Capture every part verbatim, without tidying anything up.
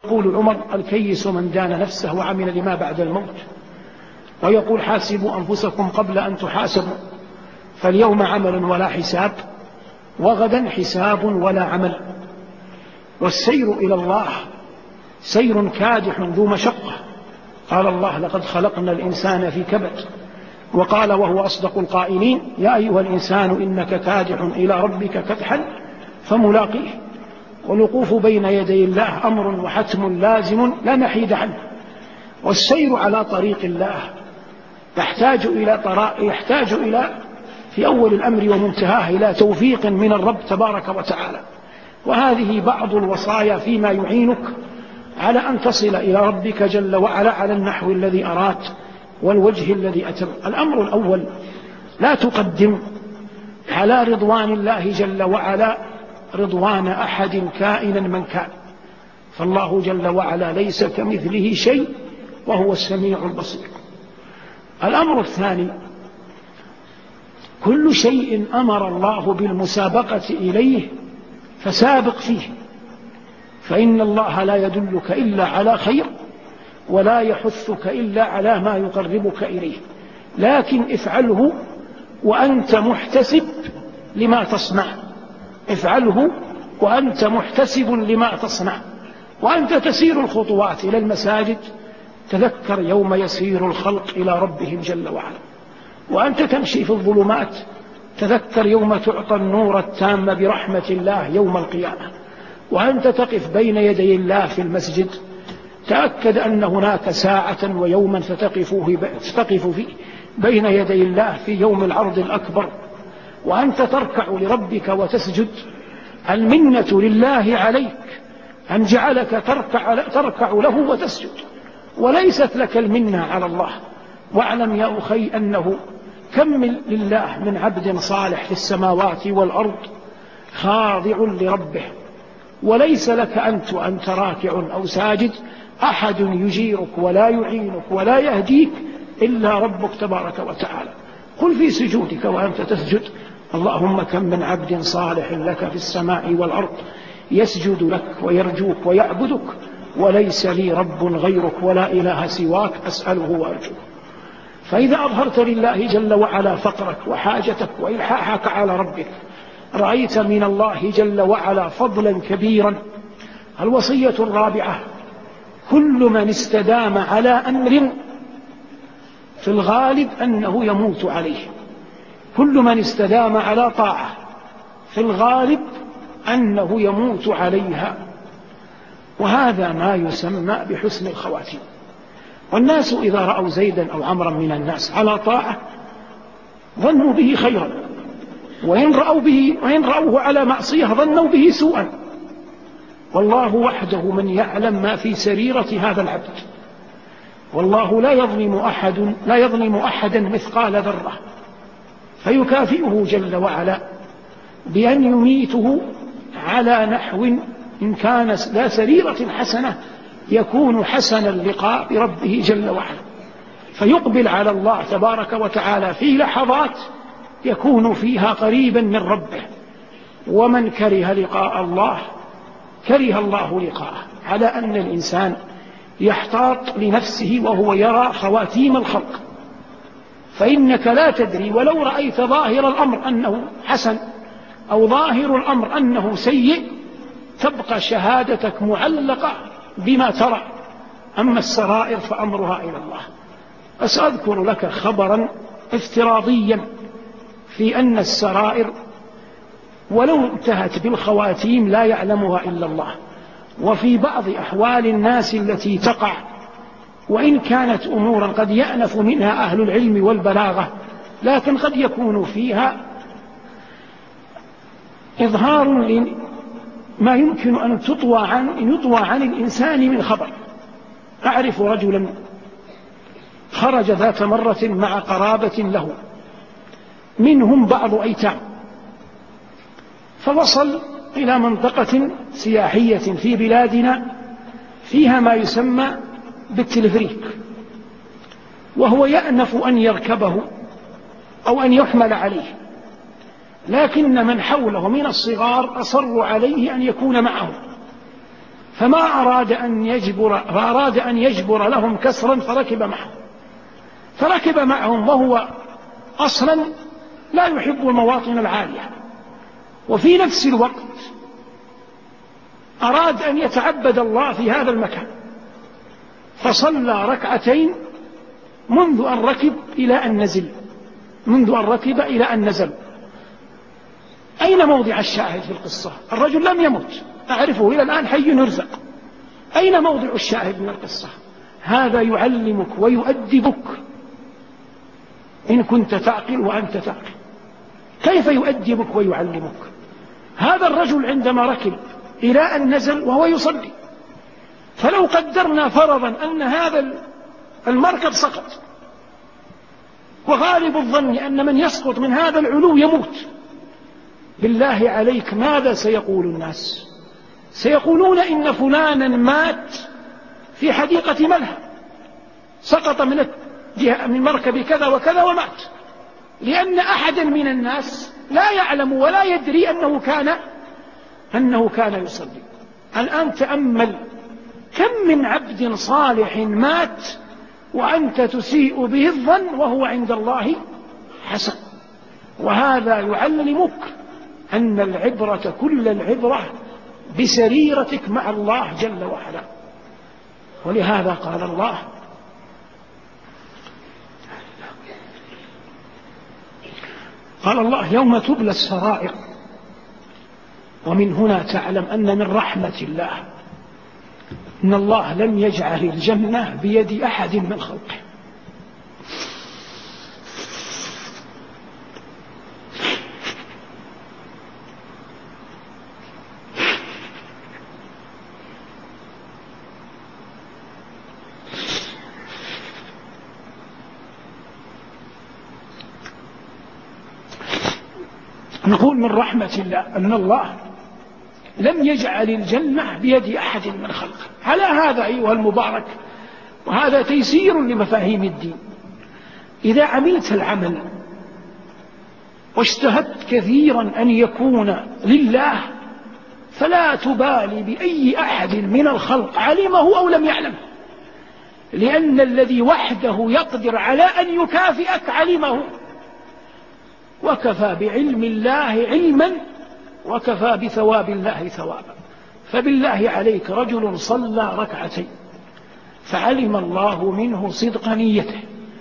يقول عمر: الكيس من دان نفسه وعمل لما بعد الموت. ويقول: حاسبوا أنفسكم قبل أن تحاسبوا، فاليوم عمل ولا حساب، وغدا حساب ولا عمل. والسير إلى الله سير كادح ذو مشقة. قال الله: لقد خلقنا الإنسان في كبد. وقال وهو أصدق القائلين: يا أيها الإنسان إنك كادح إلى ربك كدحا فملاقيه. والوقوف بين يدي الله أمر وحتم لازم لا نحيد عنه. والسير على طريق الله يحتاج إلى طرائق، يحتاج إلى في أول الأمر ومنتهاه إلى توفيق من الرب تبارك وتعالى. وهذه بعض الوصايا فيما يعينك على أن تصل إلى ربك جل وعلا على النحو الذي أراد والوجه الذي أتم. الأمر الأول: لا تقدم على رضوان الله جل وعلا رضوان أحد كائنا من كان، فالله جل وعلا ليس كمثله شيء وهو السميع البصير. الأمر الثاني: كل شيء أمر الله بالمسابقة إليه فسابق فيه، فإن الله لا يدلك إلا على خير ولا يحثك إلا على ما يقربك إليه، لكن افعله وأنت محتسب لما تصنع. افعله وأنت محتسب لما تصنع. وأنت تسير الخطوات إلى المساجد تذكر يوم يسير الخلق إلى ربهم جل وعلا. وأنت تمشي في الظلمات تذكر يوم تعطى النور التام برحمة الله يوم القيامة. وأنت تقف بين يدي الله في المسجد تأكد أن هناك ساعة ويوما ستقف فيه بين يدي الله في يوم العرض الأكبر. وأنت تركع لربك وتسجد، المنة لله عليك أن جعلك تركع, تركع له وتسجد، وليست لك المنة على الله. واعلم يا أخي أنه كم لله من عبد صالح في السماوات والأرض خاضع لربه، وليس لك أنت أنت راكع أو ساجد أحد يجيرك ولا يعينك ولا يهديك إلا ربك تبارك وتعالى. قل في سجودك وأنت تسجد: اللهم كم من عبد صالح لك في السماء والأرض يسجد لك ويرجوك ويعبدك، وليس لي رب غيرك ولا إله سواك أسأله وأرجوه. فإذا أظهرت لله جل وعلا فقرك وحاجتك وإلحاحك على ربك رأيت من الله جل وعلا فضلا كبيرا. الوصية الرابعة: كل من استدام على أمر في الغالب أنه يموت عليه. كل من استدام على طاعة في الغالب أنه يموت عليها، وهذا ما يسمى بحسن الخواتيم. والناس إذا رأوا زيدا أو عمرا من الناس على طاعة ظنوا به خيرا، وإن رأوا به وإن رأوه على معصية ظنوا به سوءا. والله وحده من يعلم ما في سريرة هذا العبد. والله لا يظلم أحد لا يظلم أحدا مثقال ذرة، فيكافئه جل وعلا بأن يميته على نحو إن كان لا سريرة حسنة يكون حسن اللقاء بربه جل وعلا، فيقبل على الله تبارك وتعالى في لحظات يكون فيها قريبا من ربه. ومن كره لقاء الله كره الله لقاءه، على أن الإنسان يحتاط لنفسه وهو يرى خواتيم الخلق، فإنك لا تدري، ولو رأيت ظاهر الأمر أنه حسن أو ظاهر الأمر أنه سيء تبقى شهادتك معلقة بما ترى. أما السرائر فأمرها إلى الله. أسأذكر لك خبرا افتراضيا في أن السرائر ولو انتهت بالخواتيم لا يعلمها إلا الله. وفي بعض أحوال الناس التي تقع وإن كانت أمورا قد يأنف منها أهل العلم والبلاغة، لكن قد يكون فيها إظهار ما يمكن أن تطوى عن, يطوى عن الإنسان من خبر. أعرف رجلا خرج ذات مرة مع قرابة له منهم بعض أيتام، فوصل إلى منطقة سياحية في بلادنا فيها ما يسمى بالتلفريك، وهو يأنف أن يركبه أو أن يحمل عليه، لكن من حوله من الصغار أصروا عليه أن يكون معه، فما أراد أن يجبر, فأراد أن يجبر لهم كسرا فركب معهم فركب معهم وهو أصلا لا يحب المواطن العالية، وفي نفس الوقت أراد أن يتعبد الله في هذا المكان، فصلى ركعتين منذ أن ركب إلى أن نزل منذ أن ركب إلى أن نزل. أين موضع الشاهد في القصة؟ الرجل لم يمت، أعرفه إلى الآن حي يرزق. أين موضع الشاهد من القصة؟ هذا يعلمك ويؤدبك إن كنت تعقل وأنت تعقل. كيف يؤدبك ويعلمك؟ هذا الرجل عندما ركب إلى أن نزل وهو يصلي، فلو قدرنا فرضا أن هذا المركب سقط، وغالب الظن أن من يسقط من هذا العلو يموت، بالله عليك ماذا سيقول الناس؟ سيقولون إن فلانا مات في حديقة ملهى، سقط من من مركب كذا وكذا ومات، لأن أحدا من الناس لا يعلم ولا يدري أنه كان أنه كان يصلي. الآن تأمل كم من عبد صالح مات وأنت تسيء به الظن وهو عند الله حسن. وهذا يعلمك أن العبرة كل العبرة بسريرتك مع الله جل وعلا. ولهذا قال الله: قال الله يوم تبلى السرائر. ومن هنا تعلم أن من رحمة الله أن الله لم يجعل الجنة بيد أحد من خلقه. نقول من رحمة الله أن الله لم يجعل الجنة بيد أحد من خلقه. على هذا أيها المبارك، وهذا تيسير لمفاهيم الدين، إذا عملت العمل واجتهدت كثيرا أن يكون لله فلا تبالي بأي أحد من الخلق علمه أو لم يعلمه، لأن الذي وحده يقدر على أن يكافئك علمه، وكفى بعلم الله علما وكفى بثواب الله ثوابا. فبالله عليك رجل صلى ركعتين فعلم الله منه صدق نيته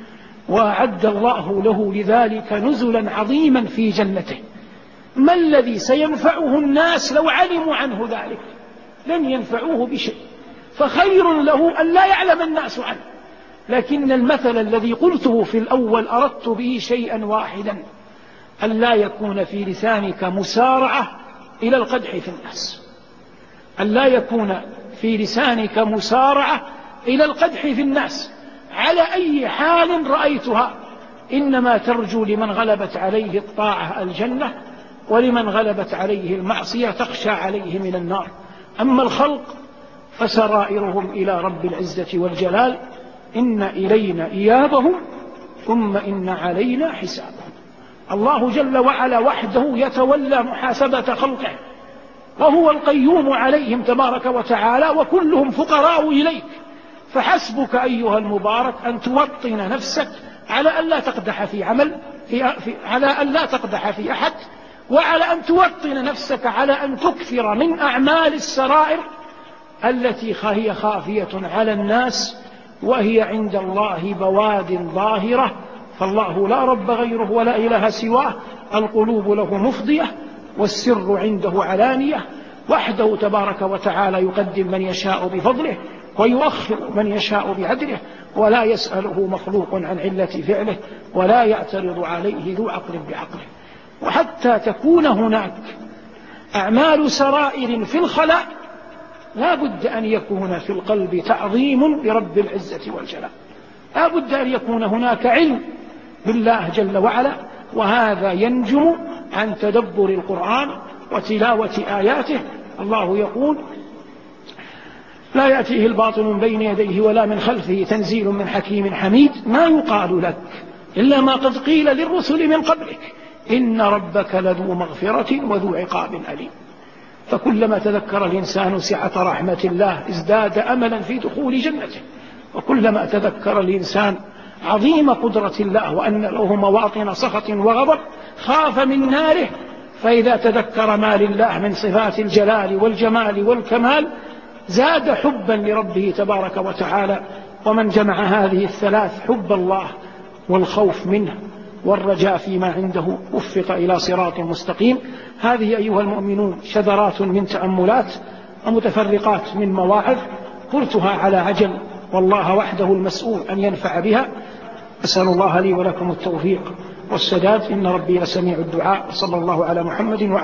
وأعد الله له لذلك نزلا عظيما في جنته، ما الذي سينفعه الناس لو علموا عنه ذلك؟ لن ينفعوه بشيء، فخير له أن لا يعلم الناس عنه. لكن المثل الذي قلته في الأول أردت به شيئا واحدا: أن لا يكون في لسانك مسارعة إلى القدح في الناس، أن لا يكون في لسانك مسارعة إلى القدح في الناس على أي حال رأيتها، إنما ترجو لمن غلبت عليه الطاعة الجنة، ولمن غلبت عليه المعصية تخشى عليه من النار. أما الخلق فسرائرهم إلى رب العزة والجلال: إن إلينا إيابهم ثم إن علينا حسابهم. الله جل وعلا وحده يتولى محاسبة خلقه، وهو القيوم عليهم تبارك وتعالى، وكلهم فقراء إليك. فحسبك أيها المبارك أن توطن نفسك على أن لا تقدح في عمل في في على أن لا تقدح في أحد، وعلى أن توطن نفسك على أن تكثر من أعمال السرائر التي هي خافية على الناس وهي عند الله بواد ظاهرة. فالله لا رب غيره ولا إله سواه، القلوب له مفضية والسر عنده علانية، وحده تبارك وتعالى يقدم من يشاء بفضله ويؤخر من يشاء بعدله، ولا يسأله مخلوق عن علة فعله، ولا يعترض عليه ذو عقل بعقله. وحتى تكون هناك أعمال سرائر في الخلاء لا بد أن يكون في القلب تعظيم لرب العزة والجلال، لا بد أن يكون هناك علم بالله جل وعلا، وهذا ينجم عن تدبر القرآن وتلاوة آياته. الله يقول: لا يأتيه الباطل من بين يديه ولا من خلفه تنزيل من حكيم حميد. ما يقال لك إلا ما قد قيل للرسل من قبلك: إن ربك لذو مغفرة وذو عقاب أليم. فكلما تذكر الإنسان سعة رحمة الله ازداد أملا في دخول جنته، وكلما تذكر الإنسان عظيم قدرة الله وأن له مواطن سخط وغضب خاف من ناره. فإذا تذكر ما لله من صفات الجلال والجمال والكمال زاد حبا لربه تبارك وتعالى. ومن جمع هذه الثلاث، حب الله والخوف منه والرجاء فيما عنده، وفق إلى صراط مستقيم. هذه أيها المؤمنون شذرات من تأملات ومتفرقات من مواعظ قلتها على عجل، والله وحده المسؤول أن ينفع بها. أسأل الله لي ولكم التوفيق والسداد، إن ربي لسميع الدعاء. صلى الله على محمد وعلى